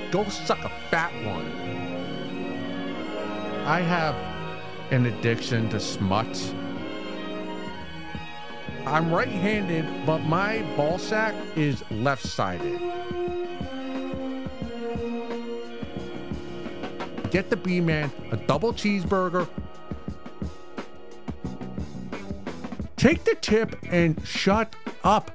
Go suck a fat one. I have an addiction to smuts. I'm right-handed, but my ball sack is left-sided. Get the B-Man a double cheeseburger. Take the tip and shut up.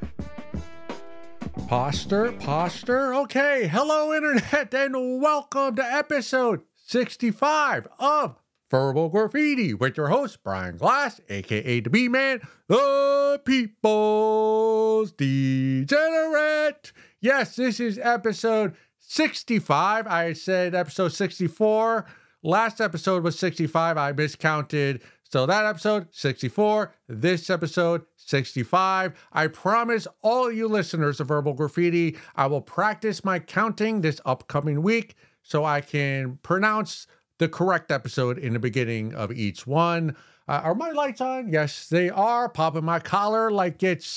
Posture. Okay, hello internet, and welcome to episode 65 of Verbal Graffiti with your host, Brian Glass, aka the B-Man, the People's Degenerate. Yes, this is episode 65. I said episode 64. Last episode was 65. I miscounted. So that episode, 64. This episode, 65. I promise all you listeners of Verbal Graffiti, I will practice my counting this upcoming week so I can pronounce the correct episode in the beginning of each one. Are my lights on? Yes, they are. Popping my collar like it's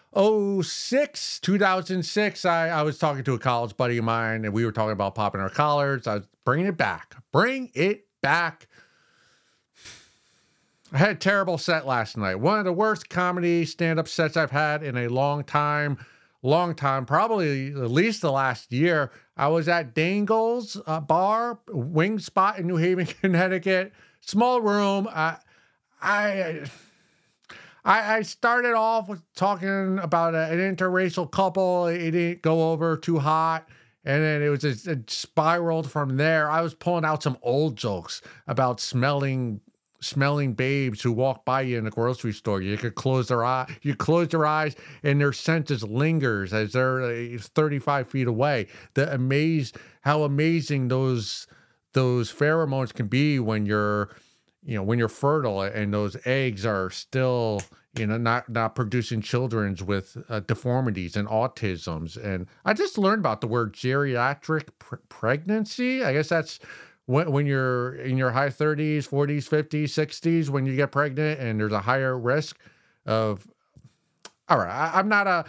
2006. I was talking to a college buddy of mine, and we were talking about popping our collars. I was bringing it back. Bring it back. I had a terrible set last night. One of the worst comedy stand-up sets I've had in a long time, probably at least the last year. I was at Dangle's bar, Wing Spot in New Haven, Connecticut. Small room. I started off with talking about an interracial couple. It didn't go over too hot. And then it spiraled from there. I was pulling out some old jokes about smelling babes who walk by you in the grocery store. You could close your eyes and their scent just lingers as they're 35 feet away. How amazing those pheromones can be when you're fertile and those eggs are still, not producing children with deformities and autisms. And I just learned about the word geriatric pregnancy. I guess that's when you're in your high 30s, 40s, 50s, 60s, when you get pregnant, and there's a higher risk of. All right, I'm not a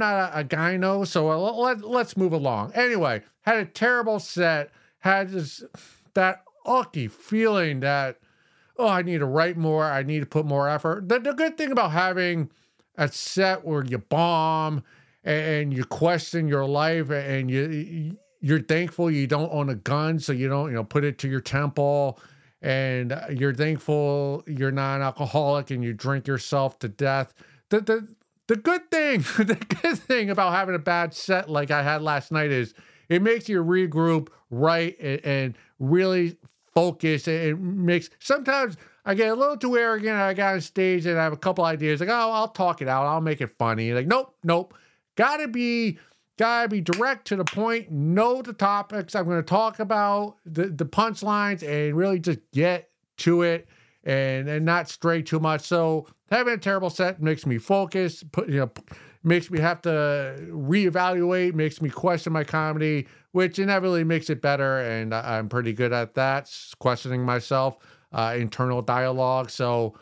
gyno, so let's move along. Anyway, had a terrible set. Had that ucky feeling that I need to write more. I need to put more effort. The good thing about having a set where you bomb and you question your life and you're thankful you don't own a gun, so you don't, put it to your temple, and you're thankful you're not an alcoholic and you drink yourself to death. The good thing about having a bad set like I had last night is it makes you regroup, write, and really focus. It makes, sometimes I get a little too arrogant. I got on stage and I have a couple ideas like, I'll talk it out. I'll make it funny. Like, nope. Gotta be direct to the point. Know the topics I'm going to talk about, the punchlines, and really just get to it and not stray too much. So having a terrible set makes me focus, makes me have to reevaluate, makes me question my comedy, which inevitably makes it better. And I'm pretty good at that, questioning myself, internal dialogue. So,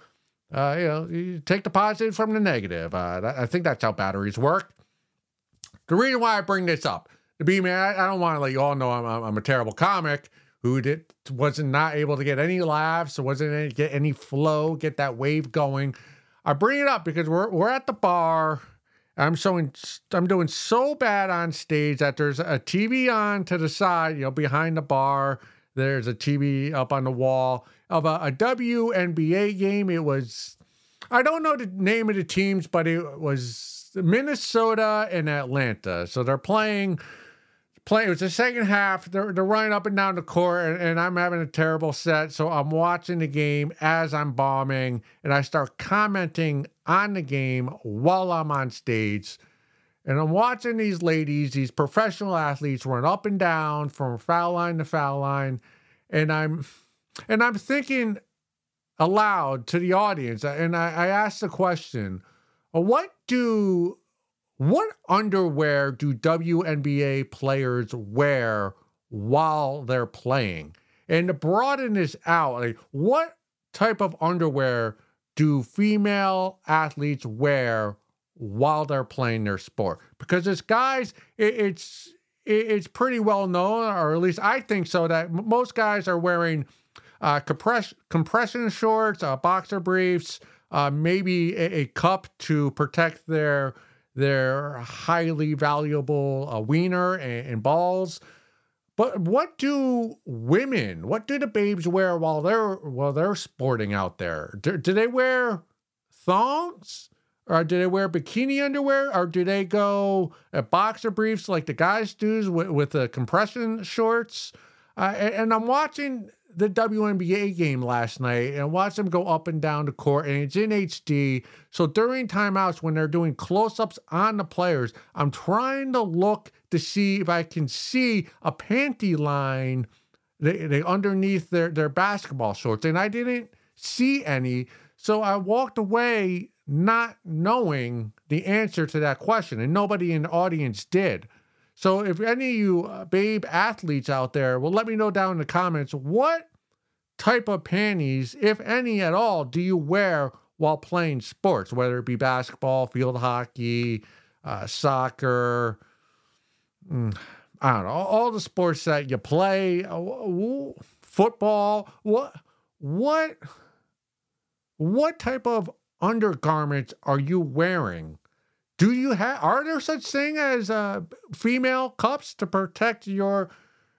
you take the positive from the negative. I think that's how batteries work. The reason why I bring this up, the B-Man, I don't want to let you all know I'm a terrible comic who wasn't not able to get any laughs, wasn't able to get any flow, get that wave going. I bring it up because we're at the bar. I'm doing so bad on stage that there's a TV on to the side, behind the bar. There's a TV up on the wall of a WNBA game. It was, I don't know the name of the teams, but it was Minnesota and Atlanta. So they're playing. It was the second half. They're running up and down the court, and I'm having a terrible set. So I'm watching the game as I'm bombing, and I start commenting on the game while I'm on stage. And I'm watching these ladies, these professional athletes, run up and down from foul line to foul line, and I'm thinking aloud to the audience, and I asked the question: What underwear do WNBA players wear while they're playing? And to broaden this out, what type of underwear do female athletes wear while they're playing their sport? Because as guys, it's it's pretty well known, or at least I think so, that most guys are wearing compression shorts, boxer briefs, maybe a cup to protect their highly valuable wiener and balls. But what do the babes wear while they're sporting out there? Do they wear thongs? Or do they wear bikini underwear? Or do they go at boxer briefs like the guys do with the compression shorts? And I'm watching the WNBA game last night and watched them go up and down the court, and it's in HD. So during timeouts, when they're doing close-ups on the players, I'm trying to look to see if I can see a panty line they underneath their basketball shorts, and I didn't see any. So I walked away not knowing the answer to that question, and nobody in the audience did. So if any of you babe athletes out there, well, let me know down in the comments, what type of panties, if any at all, do you wear while playing sports, whether it be basketball, field hockey, soccer, I don't know, all the sports that you play, football. What type of undergarments are you wearing? Are there such thing as female cups to protect your?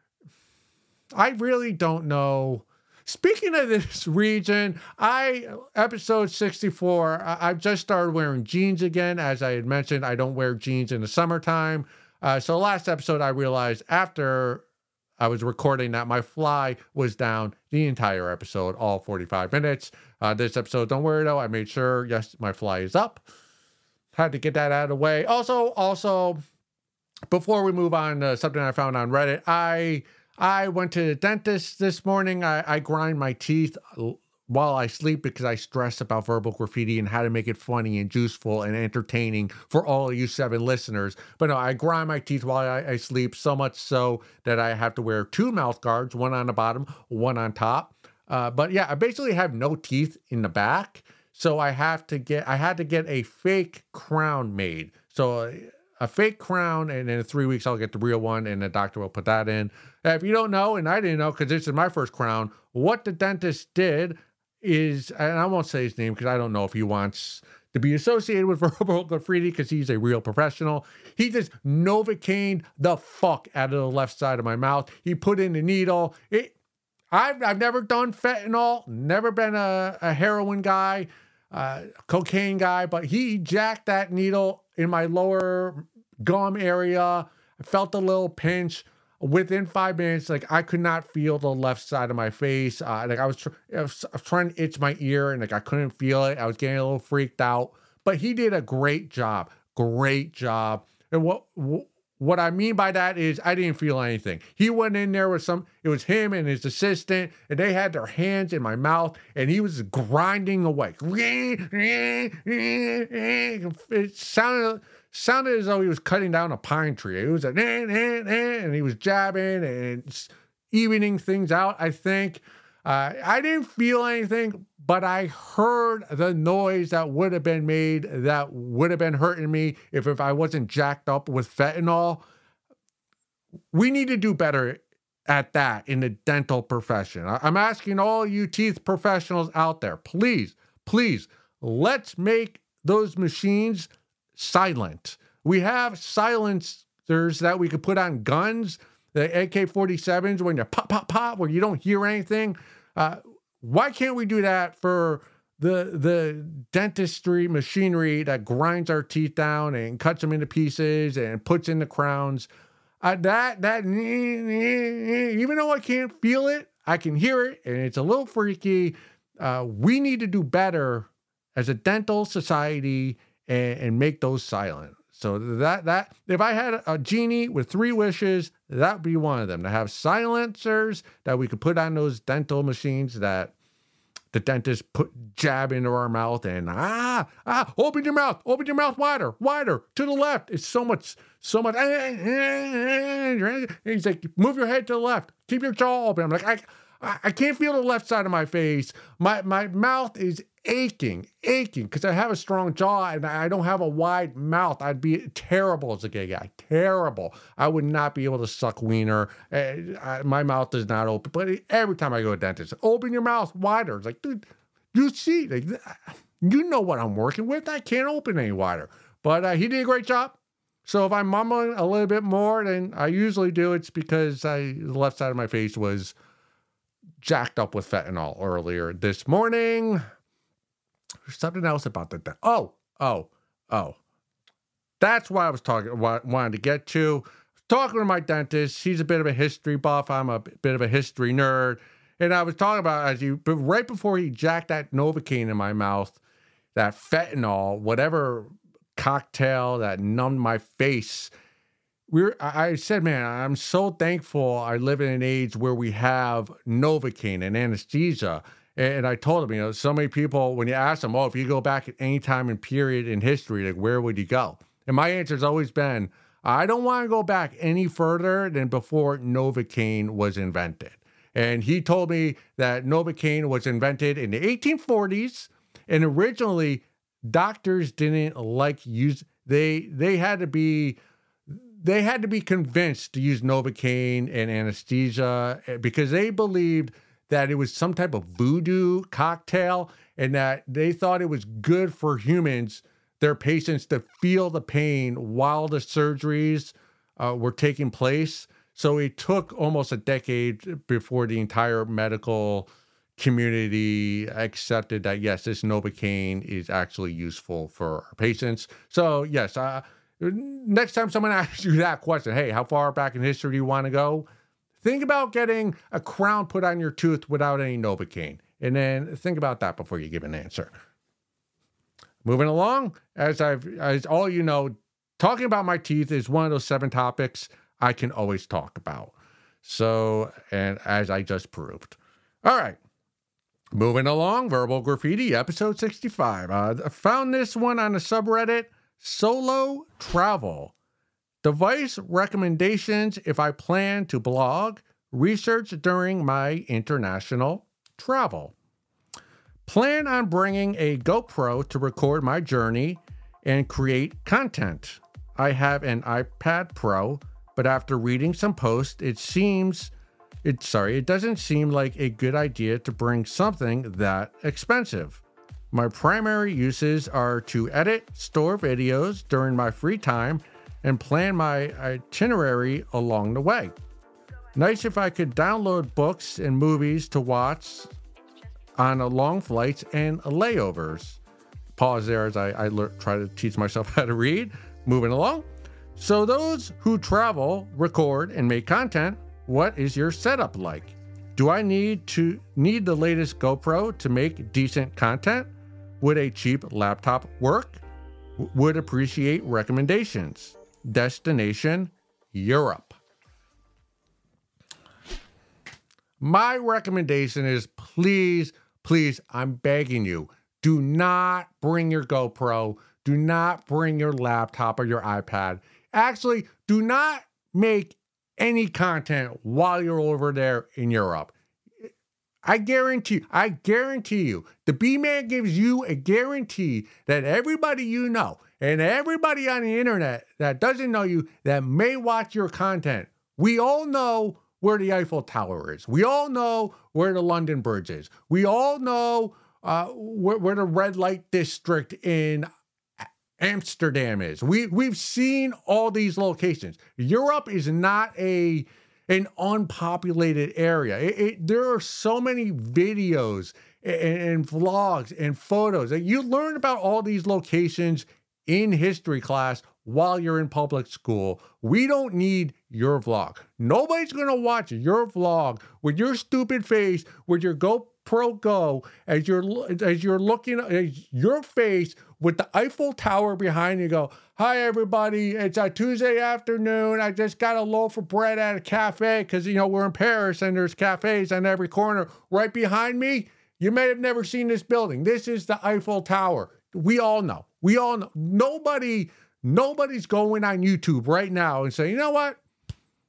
I really don't know. Speaking of this region, episode 64, I've just started wearing jeans again. As I had mentioned, I don't wear jeans in the summertime. So last episode, I realized after I was recording that my fly was down the entire episode, all 45 minutes. This episode, don't worry though, I made sure, yes, my fly is up. Had to get that out of the way. Also, before we move on to something I found on Reddit, I went to the dentist this morning. I grind my teeth while I sleep because I stress about verbal graffiti and how to make it funny and useful and entertaining for all of you 7 listeners. But no, I grind my teeth while I sleep, so much so that I have to wear 2 mouth guards, one on the bottom, one on top. But yeah, I basically have no teeth in the back. So I had to get a fake crown made. So a fake crown, and in 3 weeks I'll get the real one, and the doctor will put that in. If you don't know, and I didn't know because this is my first crown, what the dentist did is, and I won't say his name because I don't know if he wants to be associated with verbal graffiti because he's a real professional. He just Novocaine the fuck out of the left side of my mouth. He put in the needle. I've never done fentanyl, never been a heroin guy, cocaine guy, but he jacked that needle in my lower gum area. I felt a little pinch. Within 5 minutes, like I could not feel the left side of my face. I was trying to itch my ear, and like I couldn't feel it. I was getting a little freaked out. But he did a great job. And what I mean by that is I didn't feel anything. He went in there with it was him and his assistant, and they had their hands in my mouth, and he was grinding away. It sounded as though he was cutting down a pine tree. It was and he was jabbing and evening things out, I think. I didn't feel anything, but I heard the noise that would have been made, that would have been hurting me if I wasn't jacked up with fentanyl. We need to do better at that in the dental profession. I'm asking all you teeth professionals out there, please, let's make those machines silent. We have silencers that we could put on guns, the AK-47s, when you pop, pop, pop, where you don't hear anything. Why can't we do that for the dentistry machinery that grinds our teeth down and cuts them into pieces and puts in the crowns? Even though I can't feel it, I can hear it, and it's a little freaky. We need to do better as a dental society and make those silent. So that if I had a genie with 3 wishes, that would be one of them, to have silencers that we could put on those dental machines that the dentist jab into our mouth, and open your mouth wider, to the left. It's so much. He's like, move your head to the left, keep your jaw open. I'm like, I can't feel the left side of my face. My mouth is aching because I have a strong jaw and I don't have a wide mouth. I'd be terrible as a gay guy. Terrible. I would not be able to suck wiener. My mouth is not open. But every time I go to a dentist, open your mouth wider. It's like, dude, you see, like, you know what I'm working with. I can't open any wider. But he did a great job. So if I'm mumbling a little bit more than I usually do, it's because the left side of my face was jacked up with fentanyl earlier this morning. There's something else about that. Oh. That's what I was wanted to get to. Talking to my dentist. He's a bit of a history buff. I'm a bit of a history nerd. And I was talking about, right before he jacked that Novocaine in my mouth, that fentanyl, whatever cocktail that numbed my face. I said, man, I'm so thankful I live in an age where we have Novocaine and anesthesia. And I told him, so many people, when you ask them, if you go back at any time and period in history, like, where would you go? And my answer has always been, I don't want to go back any further than before Novocaine was invented. And he told me that Novocaine was invented in the 1840s, and originally doctors didn't like use. They had to be convinced to use Novocaine and anesthesia because they believed that it was some type of voodoo cocktail and that they thought it was good for humans, their patients, to feel the pain while the surgeries were taking place. So it took almost a decade before the entire medical community accepted that, yes, this Novocaine is actually useful for our patients. So, yes, next time someone asks you that question, hey, how far back in history do you want to go? Think about getting a crown put on your tooth without any Novocaine. And then think about that before you give an answer. Moving along, as all you know, talking about my teeth is one of those 7 topics I can always talk about. So, and as I just proved. All right. Moving along, Verbal Graffiti, episode 65. I found this one on the subreddit, Solo Travel. Device recommendations if I plan to blog, research during my international travel. Plan on bringing a GoPro to record my journey and create content. I have an iPad Pro, but after reading some posts, it doesn't seem like a good idea to bring something that expensive. My primary uses are to edit, store videos during my free time, and plan my itinerary along the way. Nice if I could download books and movies to watch on long flights and layovers. Pause there as I try to teach myself how to read. Moving along. So those who travel, record, and make content, what is your setup like? Do I need the latest GoPro to make decent content? Would a cheap laptop work? Would appreciate recommendations. Destination, Europe. My recommendation is please, I'm begging you, do not bring your GoPro. Do not bring your laptop or your iPad. Actually, do not make any content while you're over there in Europe. I guarantee you, the B-Man gives you a guarantee that everybody you know and everybody on the internet that doesn't know you that may watch your content, we all know where the Eiffel Tower is. We all know where the London Bridge is. We all know where the red light district in Amsterdam is. We've seen all these locations. Europe is not an unpopulated area. There are so many videos and vlogs and photos that you learn about all these locations in history class while you're in public school. We don't need your vlog. Nobody's going to watch your vlog with your stupid face, with your GoPro Go, as you're looking at your face with the Eiffel Tower behind you. Go, hi everybody, it's a Tuesday afternoon. I just got a loaf of bread at a cafe because, we're in Paris and there's cafes on every corner. Right behind me, you may have never seen this building. This is the Eiffel Tower. We all know. Nobody's going on YouTube right now and saying, you know what?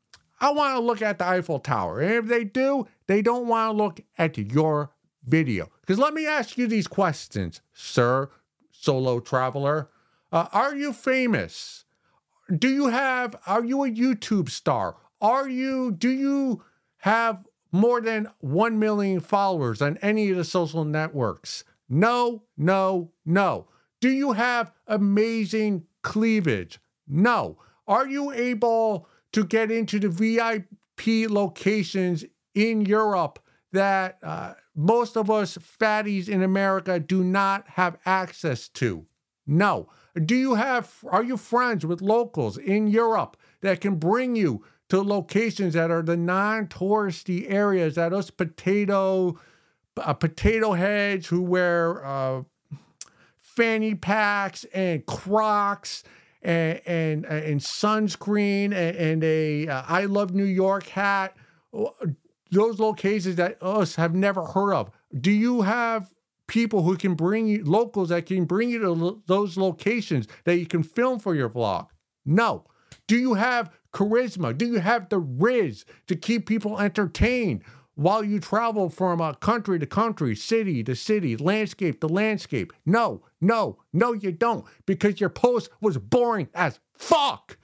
I want to look at the Eiffel Tower. And if they do, they don't want to look at your video. Because let me ask you these questions, sir, solo traveler. Are you famous? Are you a YouTube star? Do you have more than 1 million followers on any of the social networks? No, no, no. Do you have amazing cleavage? No. Are you able to get into the VIP locations in Europe that most of us fatties in America do not have access to? No. Are you friends with locals in Europe that can bring you to locations that are the non-touristy areas that us potato heads who wear fanny packs and Crocs and sunscreen and a I Love New York hat, those locations that us have never heard of? Do you have people who can bring you, locals that can bring you to those locations that you can film for your vlog? No. Do you have charisma? Do you have the riz to keep people entertained while you travel from country to country, city to city, landscape to landscape? No, no, no, you don't, because your post was boring as fuck.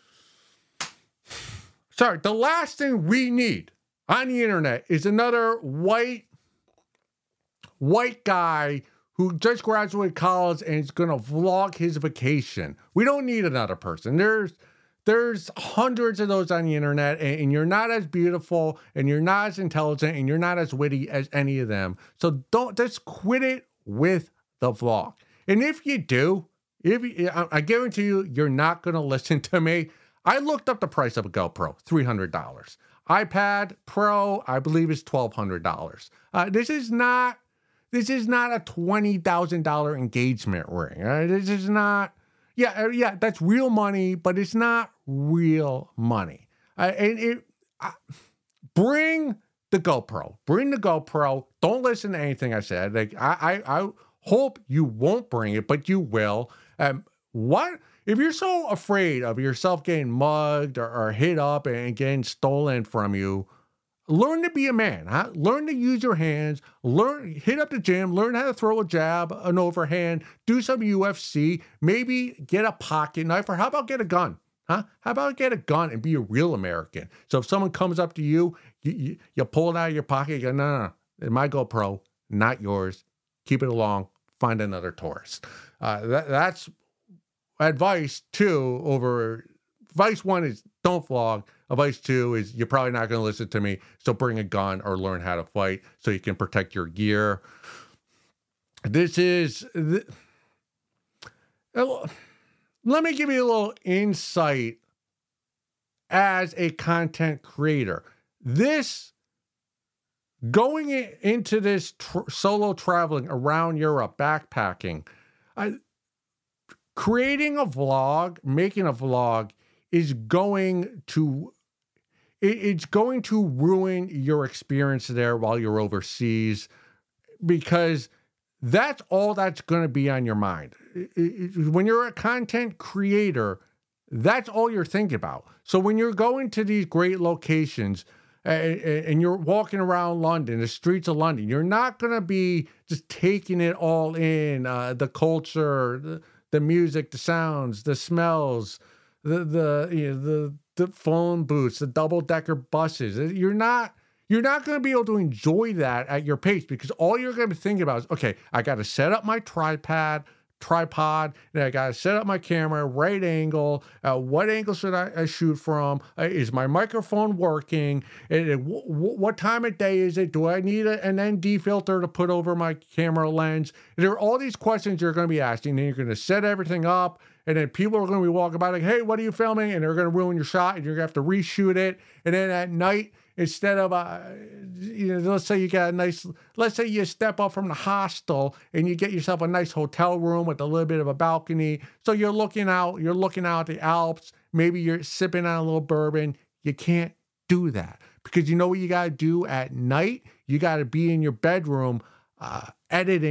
Sorry, the last thing we need on the internet is another white guy who just graduated college and is going to vlog his vacation. We don't need another person. There's hundreds of those on the internet, and you're not as beautiful, and you're not as intelligent, and you're not as witty as any of them. So just quit it with the vlog. And if you do, I guarantee you're not going to listen to me. I looked up the price of a GoPro, $300. iPad Pro, I believe, is $1,200. This is not a $20,000 engagement ring. This is not. Yeah, that's real money, but it's not real money. Bring the GoPro. Bring the GoPro. Don't listen to anything I said. Like I hope you won't bring it, but you will. What if you're so afraid of yourself getting mugged or hit up and getting stolen from you? Learn to be a man, huh? Learn to use your hands, hit up the gym, learn how to throw a jab, an overhand, do some UFC, maybe get a pocket knife, or how about get a gun, huh? How about get a gun and be a real American? So if someone comes up to you, you pull it out of your pocket, you go, no, it's my GoPro, not yours. Keep it along, find another tourist. That's advice 2 over. Advice 1 is don't vlog. Advice 2 is you're probably not going to listen to me, so bring a gun or learn how to fight so you can protect your gear. Let me give you a little insight as a content creator. Going into this solo traveling around Europe, backpacking, creating a vlog, making a vlog is going to ruin your experience there while you're overseas, because that's all that's going to be on your mind. When you're a content creator, that's all you're thinking about. So when you're going to these great locations and you're walking around London, the streets of London, you're not going to be just taking it all in, the culture, the music, the sounds, the smells, the phone booths, the double-decker buses. You're not going to be able to enjoy that at your pace, because all you're going to be thinking about is, okay, I got to set up my tripod, and I got to set up my camera, right angle. What angle should I shoot from? Is my microphone working? What time of day is it? Do I need an ND filter to put over my camera lens? There are all these questions you're going to be asking, and you're going to set everything up. And then people are going to be walking by like, hey, what are you filming? And they're going to ruin your shot, and you're going to have to reshoot it. And then at night, instead of, let's say you step up from the hostel and you get yourself a nice hotel room with a little bit of a balcony. So you're looking out at the Alps. Maybe you're sipping on a little bourbon. You can't do that, because you know what you got to do at night? You got to be in your bedroom editing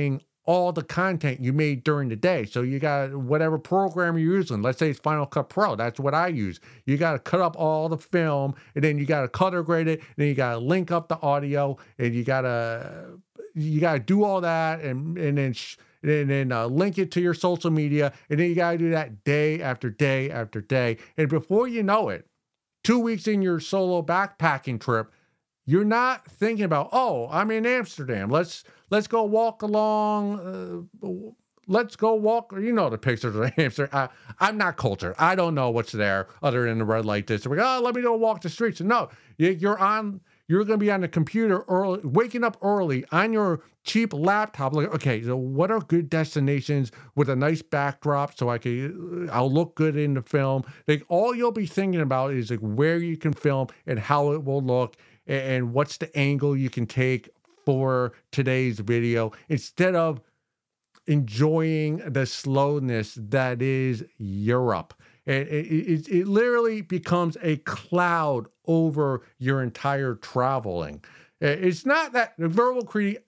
all the content you made during the day. So you got whatever program you're using. Let's say it's Final Cut Pro. That's what I use. You got to cut up all the film, and then you got to color grade it, and then you got to link up the audio, and you got to do all that, and then link it to your social media, and then you got to do that day after day after day. And before you know it, 2 weeks in your solo backpacking trip, you're not thinking about, oh, I'm in Amsterdam. Let's go walk along. Let's go walk. You know the pictures of Amsterdam. I'm not cultured. I don't know what's there other than the red light district. Oh, let me go walk the streets. No, you're going to be on the computer early, waking up early on your cheap laptop. Like, okay, so what are good destinations with a nice backdrop so I'll look good in the film? Like, all you'll be thinking about is like where you can film and how it will look and what's the angle you can take for today's video, instead of enjoying the slowness that is Europe. It literally becomes a cloud over your entire traveling. It's not that verbal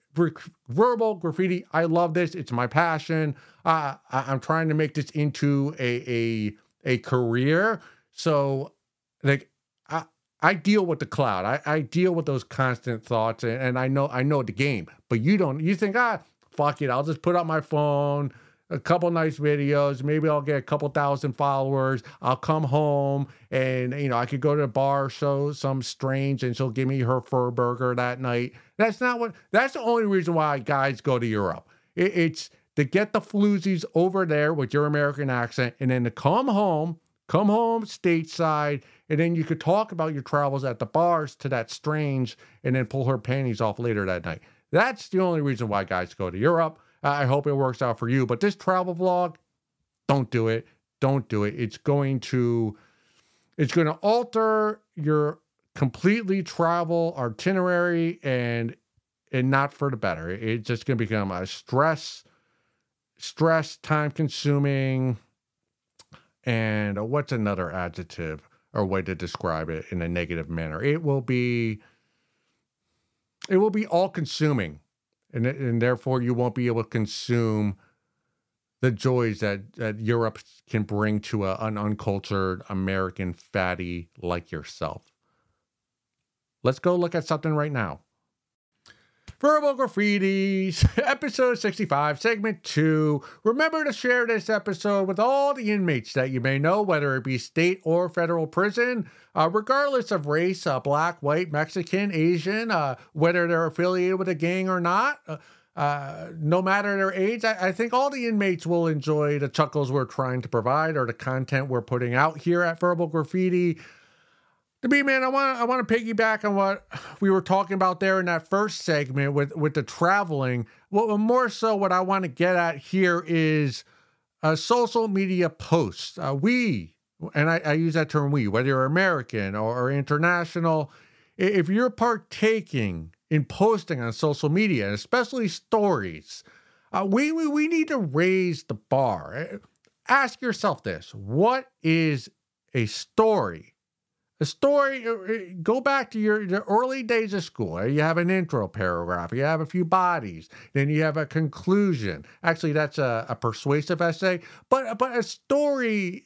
graffiti. I love this. It's my passion. I'm trying to make this into a career. So, like, I deal with the cloud. I deal with those constant thoughts, and I know the game. But you don't. You think, fuck it, I'll just put up my phone, a couple nice videos. Maybe I'll get a couple thousand followers. I'll come home, and I could go to a bar, show some strange, and she'll give me her fur burger that night. That's the only reason why guys go to Europe. It's to get the floozies over there with your American accent, and then to come home stateside, and then you could talk about your travels at the bars to that strange, and then pull her panties off later that night. That's the only reason why guys go to Europe. I hope it works out for you. But this travel vlog, don't do it. Don't do it. It's going to alter your completely travel itinerary, and not for the better. It's just going to become a stress, time consuming, and what's another adjective or way to describe it in a negative manner? It will be all consuming, and therefore you won't be able to consume the joys that Europe can bring to an uncultured American fatty like yourself. Let's go look at something right now. Verbal Graffitis, episode 65, segment 2. Remember to share this episode with all the inmates that you may know, whether it be state or federal prison, regardless of race, black, white, Mexican, Asian, whether they're affiliated with a gang or not, no matter their age. I think all the inmates will enjoy the chuckles we're trying to provide, or the content we're putting out here at Verbal Graffiti. To be, man, I want to piggyback on what we were talking about there in that first segment with the traveling. Well, more so what I want to get at here is social media posts. We, and I use that term we, whether you're American or international, if you're partaking in posting on social media, and especially stories, we need to raise the bar. Ask yourself this: what is a story? A story, go back to the early days of school. You have an intro paragraph, you have a few bodies, then you have a conclusion. Actually, that's a persuasive essay, but a story,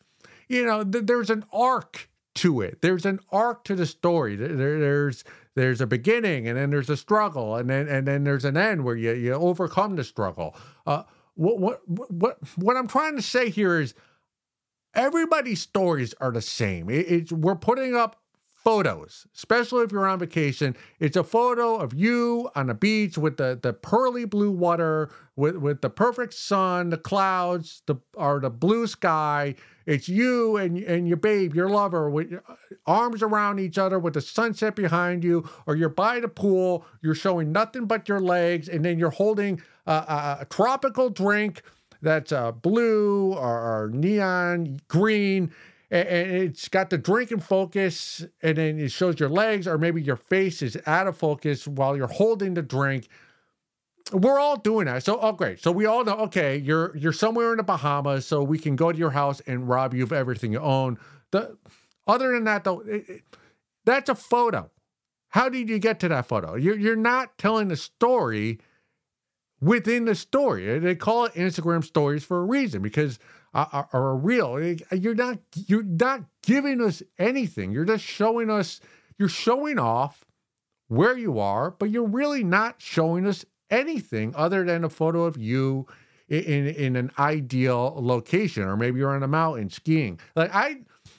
there's an arc to it. There's an arc to the story. There's a beginning, and then there's a struggle, and then there's an end where you overcome the struggle. What I'm trying to say here is, everybody's stories are the same. We're putting up photos, especially if you're on vacation. It's a photo of you on the beach with the pearly blue water, with the perfect sun, the clouds, the blue sky. It's you and your babe, your lover, with arms around each other with the sunset behind you, or you're by the pool, you're showing nothing but your legs, and then you're holding a tropical drink that's blue or neon green, and it's got the drink in focus, and then it shows your legs, or maybe your face is out of focus while you're holding the drink. We're all doing that. So, great. So we all know, okay, you're somewhere in the Bahamas, so we can go to your house and rob you of everything you own. Other than that, though, that's a photo. How did you get to that photo? You're not telling the story within the story. They call it Instagram stories for a reason, because are a reel. You're not giving us anything. You're just showing us. You're showing off where you are, but you're really not showing us anything other than a photo of you in an ideal location, or maybe you're on a mountain skiing. Like I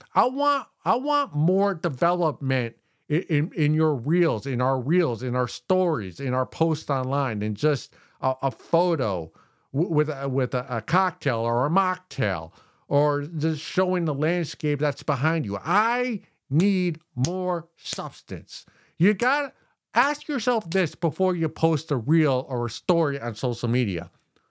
want more development in your reels, in our reels, in our stories, in our posts online, than just a photo with a cocktail or a mocktail, or just showing the landscape that's behind you. I need more substance. You gotta ask yourself this before you post a reel or a story on social media.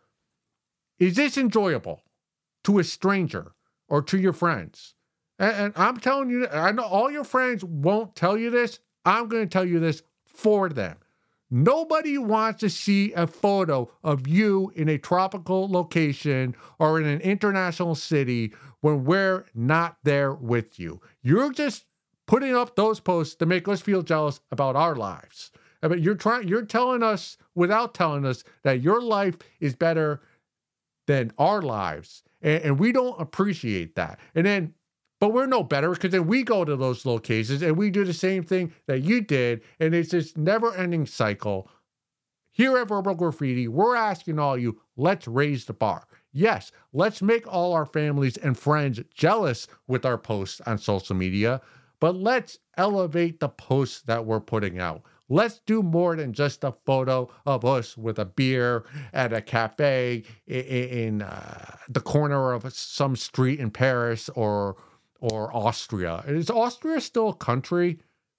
Is this enjoyable to a stranger or to your friends? And I'm telling you, I know all your friends won't tell you this. I'm going to tell you this for them. Nobody wants to see a photo of you in a tropical location or in an international city when we're not there with you. You're just putting up those posts to make us feel jealous about our lives. I mean, you're telling us without telling us that your life is better than our lives. And we don't appreciate that. But we're no better, because then we go to those locations and we do the same thing that you did. And it's this never-ending cycle. Here at Verbal Graffiti, we're asking all you, let's raise the bar. Yes, let's make all our families and friends jealous with our posts on social media, but let's elevate the posts that we're putting out. Let's do more than just a photo of us with a beer at a cafe in the corner of some street in Paris or Austria. Is Austria still a country?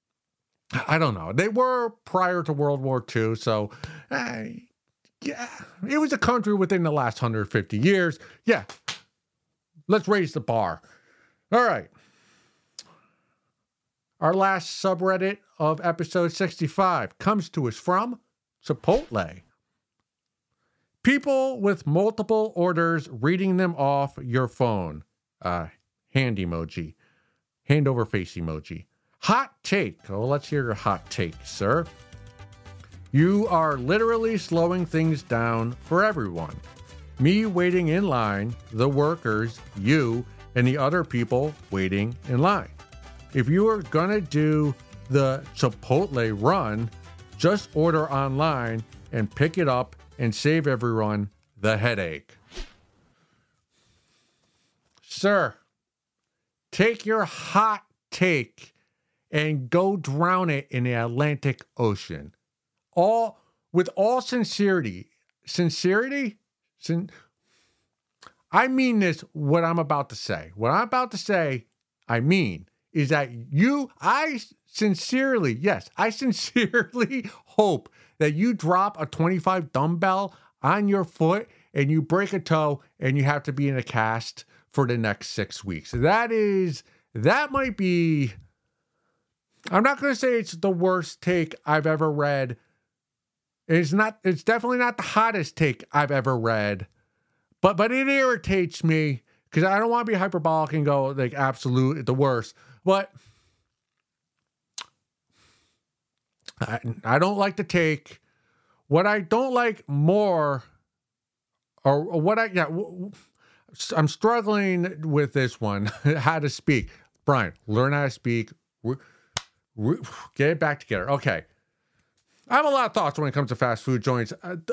I don't know. They were prior to World War II, so yeah, it was a country within the last 150 years. Yeah, let's raise the bar. All right. Our last subreddit of episode 65 comes to us from Chipotle. People with multiple orders reading them off your phone. Hand emoji. Hand over face emoji. Hot take. Oh, let's hear your hot take, sir. You are literally slowing things down for everyone. Me waiting in line, the workers, you, and the other people waiting in line. If you are going to do the Chipotle run, just order online and pick it up and save everyone the headache. Sir, take your hot take and go drown it in the Atlantic Ocean. With all sincerity. I mean this, what I'm about to say. What I'm about to say, I mean, is that I sincerely hope that you drop a 25 dumbbell on your foot and you break a toe and you have to be in a cast for the next 6 weeks. That might be, I'm not going to say it's the worst take I've ever read. It's definitely not the hottest take I've ever read, but it irritates me because I don't want to be hyperbolic and go like absolute, the worst. But I don't like the take. What I don't like more, I'm struggling with this one, how to speak. Brian, learn how to speak. Get it back together. Okay. I have a lot of thoughts when it comes to fast food joints.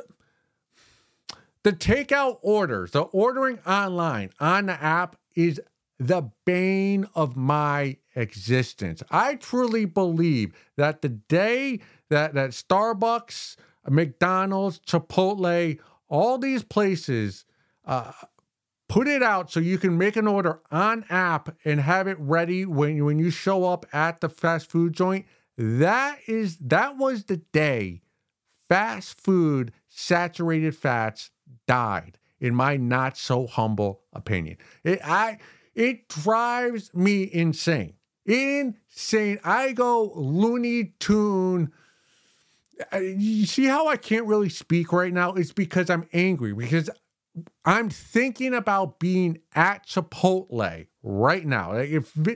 The takeout orders, the ordering online on the app is the bane of my existence. I truly believe that the day that Starbucks, McDonald's, Chipotle, all these places put it out so you can make an order on app and have it ready when you show up at the fast food joint, that was the day fast food saturated fats died, in my not so humble opinion. It drives me insane. I go Looney Tune. You see how I can't really speak right now? It's because I'm angry, because I'm thinking about being at Chipotle right now.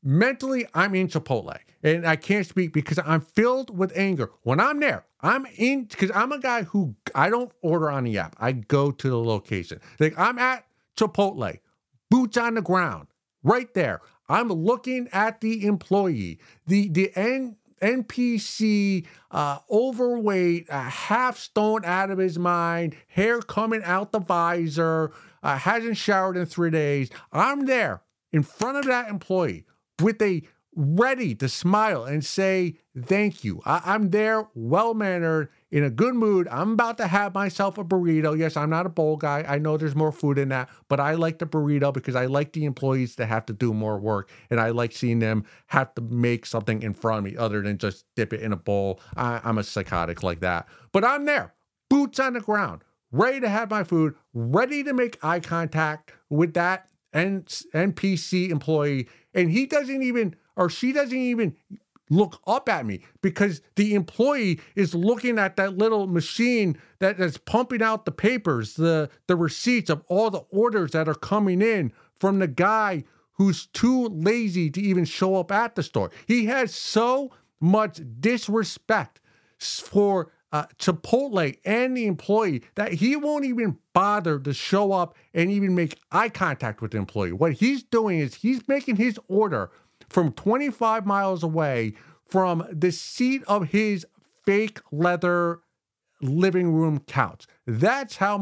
mentally, I'm in Chipotle, and I can't speak because I'm filled with anger. When I'm there, because I'm a guy who I don't order on the app. I go to the location. Like, I'm at Chipotle, boots on the ground, right there. I'm looking at the employee, the NPC, overweight, half stoned out of his mind, hair coming out the visor, hasn't showered in 3 days. I'm there in front of that employee with a ready to smile and say thank you. I'm there, well-mannered, in a good mood. I'm about to have myself a burrito. Yes, I'm not a bowl guy. I know there's more food in that, but I like the burrito because I like the employees to have to do more work, and I like seeing them have to make something in front of me other than just dip it in a bowl. I'm a psychotic like that. But I'm there, boots on the ground, ready to have my food, ready to make eye contact with that NPC employee, and he doesn't even, or she doesn't even look up at me because the employee is looking at that little machine that's pumping out the papers, the receipts of all the orders that are coming in from the guy who's too lazy to even show up at the store. He has so much disrespect for Chipotle and the employee that he won't even bother to show up and even make eye contact with the employee. What he's doing is he's making his order from 25 miles away from the seat of his fake leather living room couch. That's how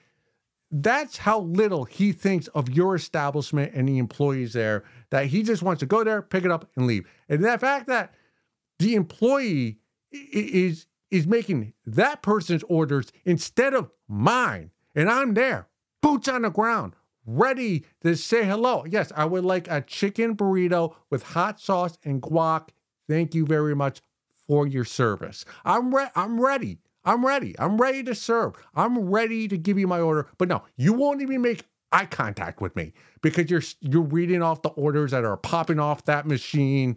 little he thinks of your establishment and the employees there, that he just wants to go there, pick it up, and leave. And the fact that the employee is making that person's orders instead of mine, and I'm there, boots on the ground, ready to say hello. Yes, I would like a chicken burrito with hot sauce and guac. Thank you very much for your service. I'm ready. I'm ready. I'm ready to serve. I'm ready to give you my order. But no, you won't even make eye contact with me because you're reading off the orders that are popping off that machine.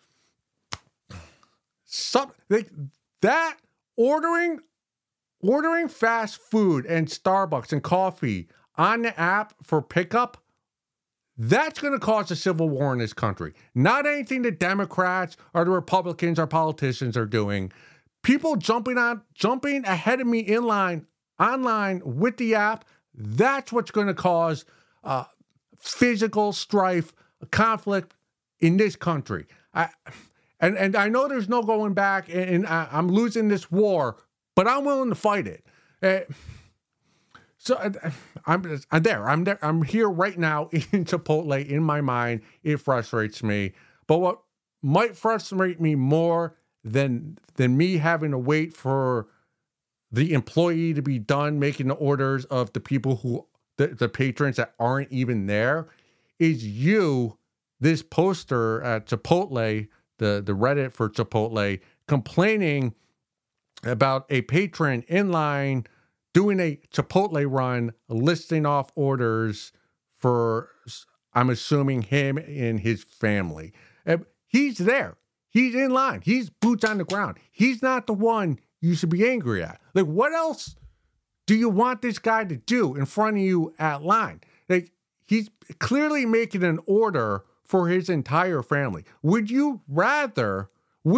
That ordering fast food and Starbucks and coffee on the app for pickup, that's going to cause a civil war in this country. Not anything the Democrats or the Republicans or politicians are doing. People jumping ahead of me online with the app, that's what's going to cause physical strife, conflict in this country. And I know there's no going back, and I'm losing this war, but I'm willing to fight it. So I'm there. I'm here right now in Chipotle in my mind. It frustrates me. But what might frustrate me more than me having to wait for the employee to be done making the orders of the people who the patrons that aren't even there is this poster at Chipotle, the Reddit for Chipotle, complaining about a patron in line doing a Chipotle run, listing off orders for, I'm assuming, him and his family. He's there. He's in line. He's boots on the ground. He's not the one you should be angry at. Like, what else do you want this guy to do in front of you at line? Like, he's clearly making an order for his entire family. Would you rather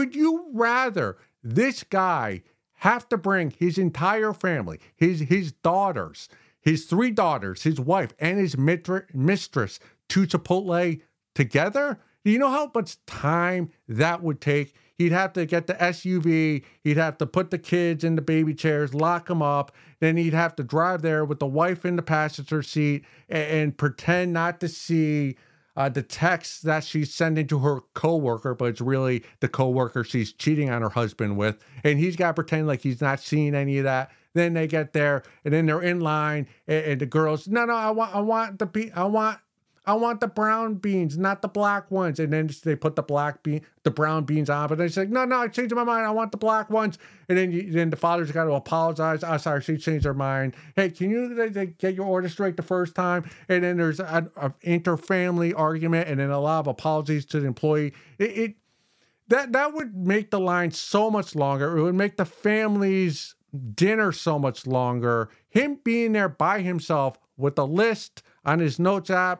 this guy have to bring his entire family, his daughters, his 3 daughters, his wife, and his mistress to Chipotle together? Do you know how much time that would take? He'd have to get the SUV. He'd have to put the kids in the baby chairs, lock them up. Then he'd have to drive there with the wife in the passenger seat and pretend not to see the text that she's sending to her coworker, but it's really the coworker she's cheating on her husband with. And he's got to pretend like he's not seeing any of that. Then they get there, and then they're in line, and the girls, no, I want the brown beans, not the black ones. And then they put the brown beans on, but they say, no, I changed my mind. I want the black ones. And then the father's got to apologize. I'm sorry, she changed her mind. Hey, can you get your order straight the first time? And then there's an inter-family argument, and then a lot of apologies to the employee. That would make the line so much longer. It would make the family's dinner so much longer. Him being there by himself with a list on his notes app,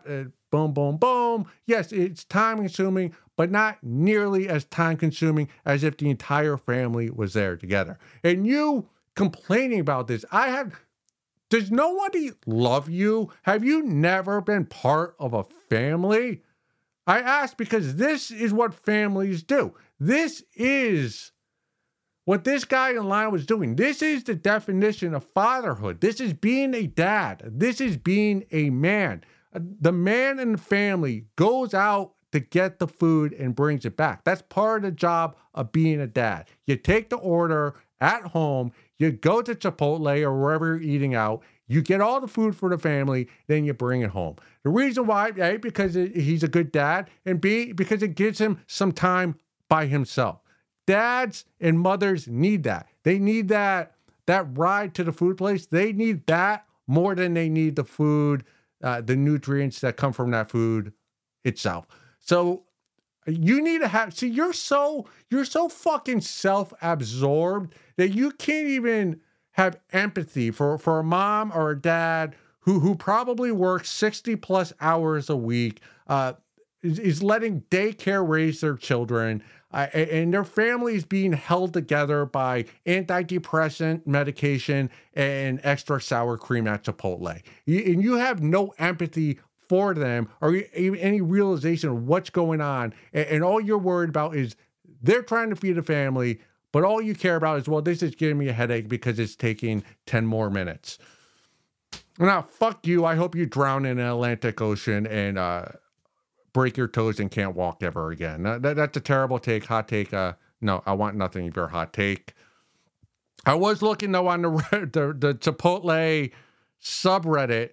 boom, boom, boom. Yes, it's time consuming, but not nearly as time consuming as if the entire family was there together. And you complaining about this, does nobody love you? Have you never been part of a family? I ask because this is what families do. This is what this guy in line was doing. This is the definition of fatherhood. This is being a dad. This is being a man. The man in the family goes out to get the food and brings it back. That's part of the job of being a dad. You take the order at home, you go to Chipotle or wherever you're eating out, you get all the food for the family, then you bring it home. The reason why, A, because he's a good dad, and B, because it gives him some time by himself. Dads and mothers need that. They need that ride to the food place. They need that more than they need the food, the nutrients that come from that food itself. So you need to have, you're so fucking self-absorbed that you can't even have empathy for a mom or a dad who probably works 60 plus hours a week, is letting daycare raise their children, and their family is being held together by antidepressant medication and extra sour cream at Chipotle. And you have no empathy for them or any realization of what's going on. And all you're worried about is they're trying to feed a family, but all you care about is, well, this is giving me a headache because it's taking 10 more minutes. Now, fuck you. I hope you drown in an Atlantic Ocean and break your toes and can't walk ever again. That's a terrible take, hot take. No, I want nothing of your hot take. I was looking, though, on the Chipotle subreddit.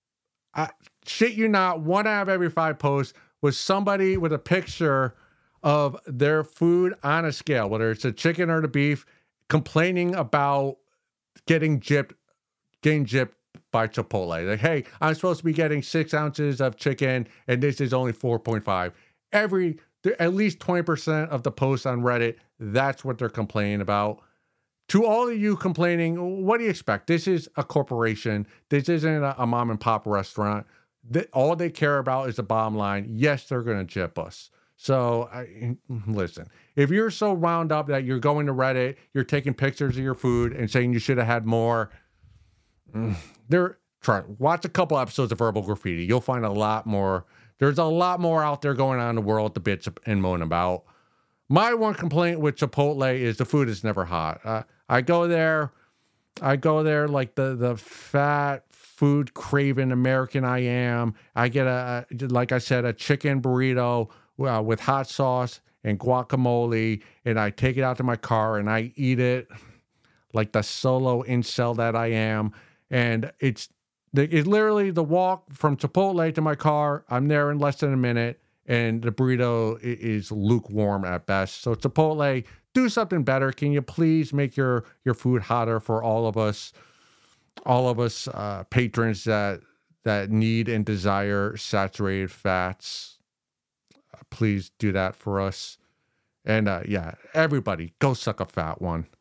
Shit you not, 1 out of every 5 posts was somebody with a picture of their food on a scale, whether it's the chicken or the beef, complaining about getting gypped by Chipotle. Like, hey, I'm supposed to be getting 6 ounces of chicken, and this is only 4.5. At least 20% of the posts on Reddit, that's what they're complaining about. To all of you complaining, what do you expect? This is a corporation. This isn't a mom and pop restaurant. All they care about is the bottom line. Yes, they're going to gyp us. So listen, if you're so wound up that you're going to Reddit, you're taking pictures of your food and saying you should have had more, watch a couple episodes of Verbal Graffiti. You'll find a lot more. There's a lot more out there going on in the world to bitch and moan about. My one complaint with Chipotle is the food is never hot. I go there like the fat food craving American I am. I get like I said, a chicken burrito with hot sauce and guacamole, and I take it out to my car and I eat it like the solo incel that I am. And it's literally the walk from Chipotle to my car. I'm there in less than a minute, and the burrito is lukewarm at best. So Chipotle, do something better. Can you please make your food hotter for all of us patrons that need and desire saturated fats? Please do that for us. And yeah, everybody, go suck a fat one.